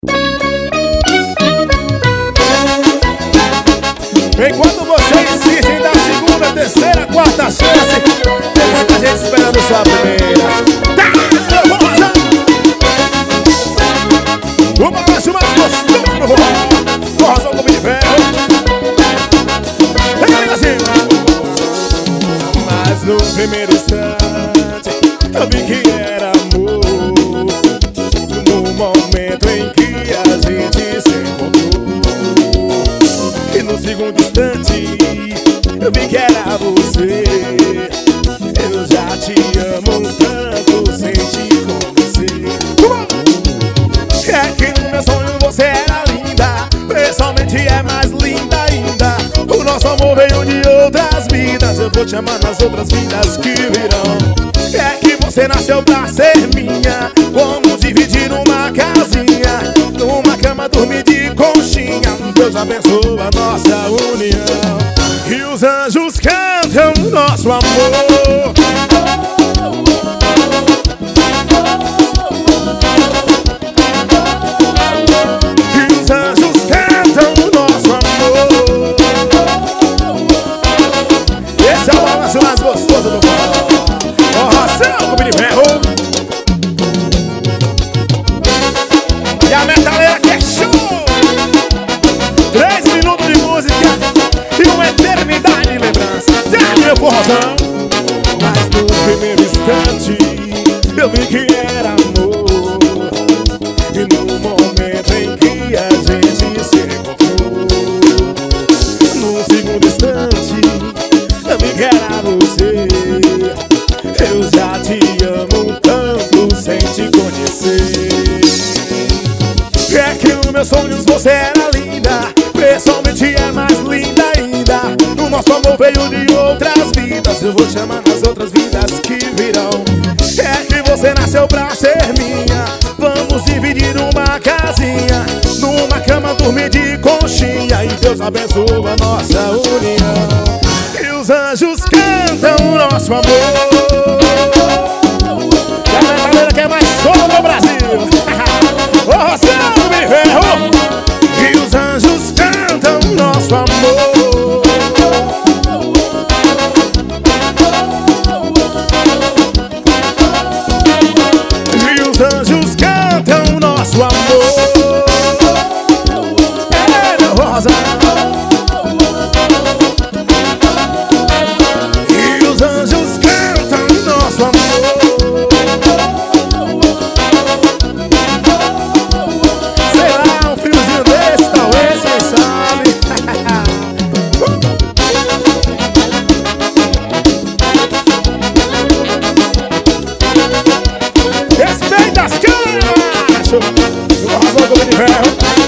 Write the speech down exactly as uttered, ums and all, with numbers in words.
Enquanto vocês insistem da segunda, terceira, quarta chance, tem muita gente esperando sua primeira. Tá, eu vou arrasar. O baixo mais gostoso no forró, forrozão como de ferro. Pega ali assim. Mas no primeiro instante eu vi que era amor. No momento em que a gente se encontrou, e no segundo instante eu vi que era você. Eu já te amo tanto sem te conhecer. É que no meu sonho você era linda, pessoalmente é mais linda ainda. O nosso amor veio de outras vidas, eu vou te amar nas outras vidas que virão. É que você nasceu pra ser minha, vamos dividir uma casinha, numa cama dormir de conchinha. Deus abençoa a nossa união, e os anjos cantam nosso amor. E os anjos cantam nosso amor. Esse é o balanço mais gostoso do forró. Forrozão com de ferro. E a metaleira que é show. Três minutos de música e uma eternidade de lembrança. Dá meu forrozão. Mas no primeiro instante eu vi que era amor, e no momento em que a gente se encontrou, no segundo instante eu vi que era você. Eu já te amo tanto sem te conhecer. É que nos meus sonhos você era linda, pessoalmente é mais linda ainda. O nosso amor veio de outras vidas, eu vou te amar nas outras vidas que virão. É que você nasceu pra ser minha, vamos dividir uma casinha, numa cama dormir de conchinha. E Deus abençoa a nossa união, e os anjos cantam nosso amor. E a metaleira que é mais show do Brasil. Ô Rossano, me ferro. E os anjos cantam nosso amor. E os anjos cantam nosso amor. É, meu Rosa. E os anjos cantam nosso amor. Sei lá, um friozinho desse, talvez, quem sabe. Respeita as caras, macho. Eu vou arrasar o de ferro.